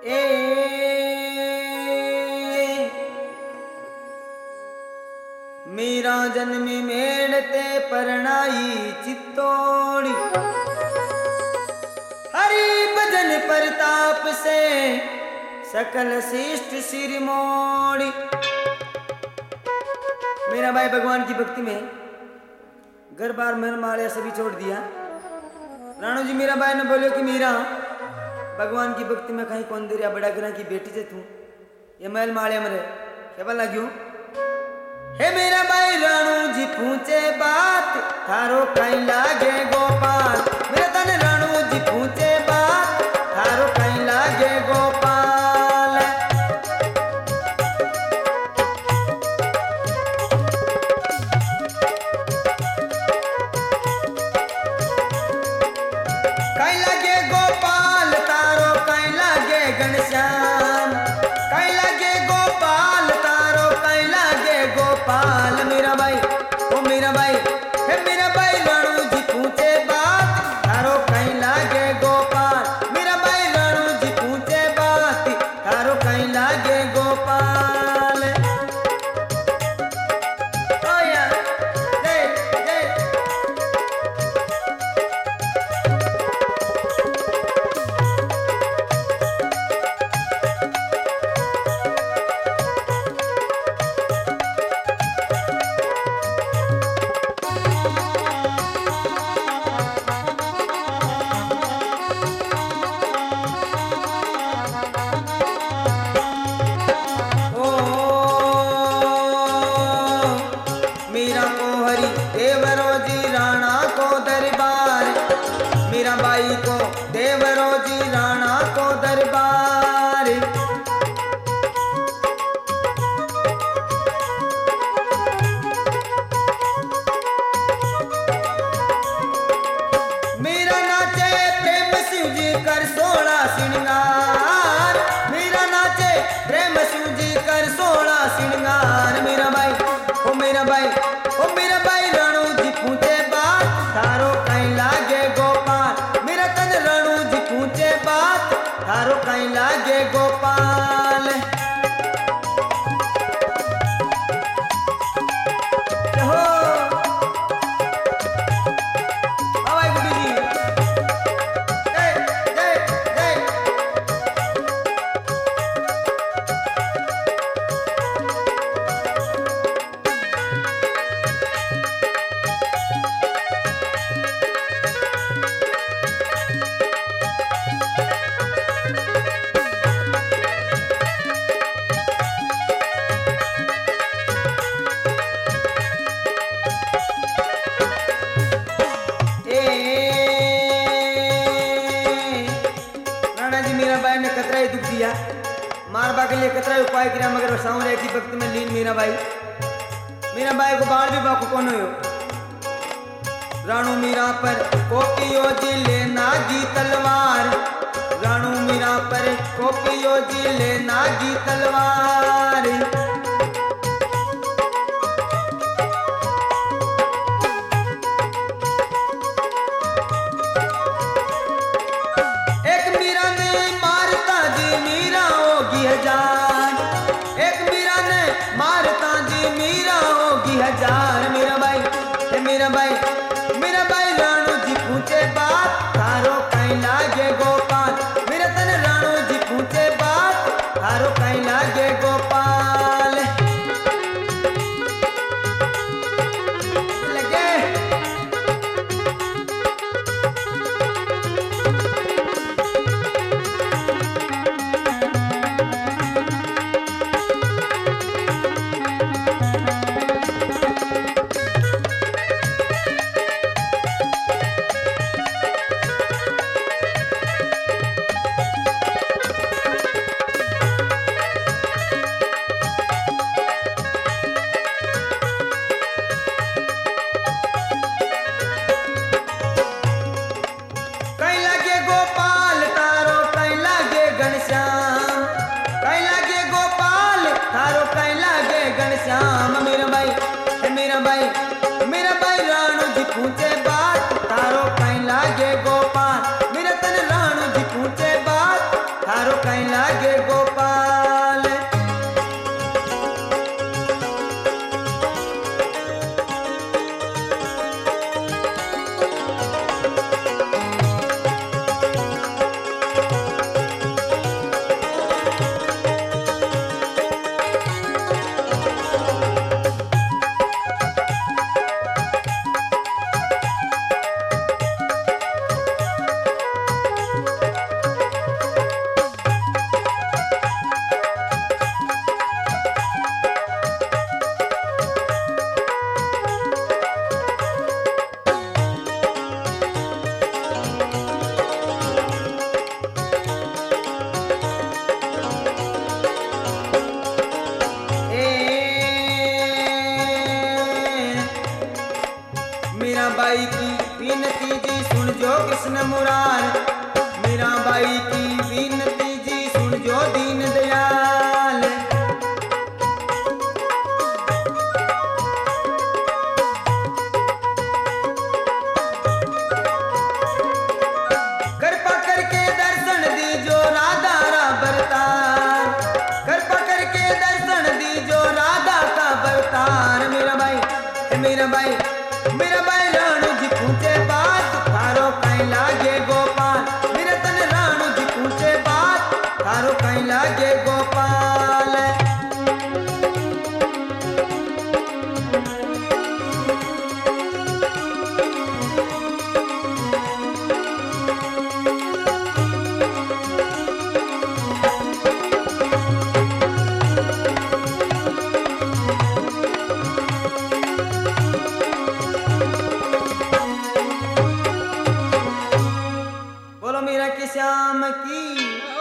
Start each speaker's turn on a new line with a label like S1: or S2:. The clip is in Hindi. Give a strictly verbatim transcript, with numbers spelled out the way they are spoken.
S1: ए मीरा जन्मी मेड़ते परणाई चित्तौड़ी, हरि भजन प्रताप से सकल शिष्ट सिर मोड़ी। मेरा भाई भगवान की भक्ति में घर बार मन माले सभी छोड़ दिया। राणू जी मीरा भाई ने बोलो कि मीरा भगवान की भक्ति में कहीं कौन देरिया बड़ा ग्रह की बेटी जे तू ये महल माले मरे क्या लग्यो। हे मेरा भाई राणू जी पूछे बात थारो कहीं लागे गोपाल, मेरा तन राणू जी पूछे बात थारो कहीं लागे गोपाल। कहीं लागे गोपाल तारो कहीं लागे घनश्याम, कहीं लागे गोपाल तारो कहीं लागे गोपाल। मेरा भाई ओ मेरा भाई हे मेरा भाई राणू जी पूछे बात थारो कहीं लागे गोपाल, मेरा भाई राणू जी पूछे बात थारो कहीं लागे गोपाल। ओ यार जय जय मीरा को हरि देवरो जी राणा को दरबार, मीरा बाई को देवरो जी राणा को दरबार। मीरा नाचे प्रेम शिव जी कर सोला श्रृंगार, मीरा नाचे प्रेम शिव जी कर सोला श्रृंगार। मेरा भाई ओ मेरा भाई ओ मेरा भाई राणू जी पूछे बात थारो कहीं लागे गोपाल, मेरा तन राणू जी पूछे बात थारो कहीं लागे गोपाल। हो हवाई गुड्डू जी जय जय जय दुख दिया मारबा के लिए कतरा उपाय किया मगर सांवरे की भक्ति में लीन मीरा बाई, मीरा बाई को बाढ़ भी बाको कौन हो। राणू मीरा पर कोपियो जी ले नागी तलवार, राणू मीरा पर कोपियो जी ले नागी तलवार। हजार एक मीरा ने मारता जी मीरा होगी हजार। मेरा भाई हे मेरा भाई मेरा भाई राणू जी पूछे बात थारो कहीं लागे गोपाल, मेरा तन राणू जी पूछे बात थारो कहीं लागे गोपाल। सुन जो कृष्ण मुरार, मीरा बाई की विनती जी सुन जो दीन दयाल। कृपा करके दर्शन दीजो राधा रा बरतार, कृपा करके दर्शन दीजो राधा का बरतार। मेरा भाई मेरा भाई मेरा भाई राणू जी पूछे बात थारो कहीं लागे गोपाल, मेरे तन राणू जी पूछे बात थारो कहीं लागे गोपाल। बोलो मीरा की श्याम की।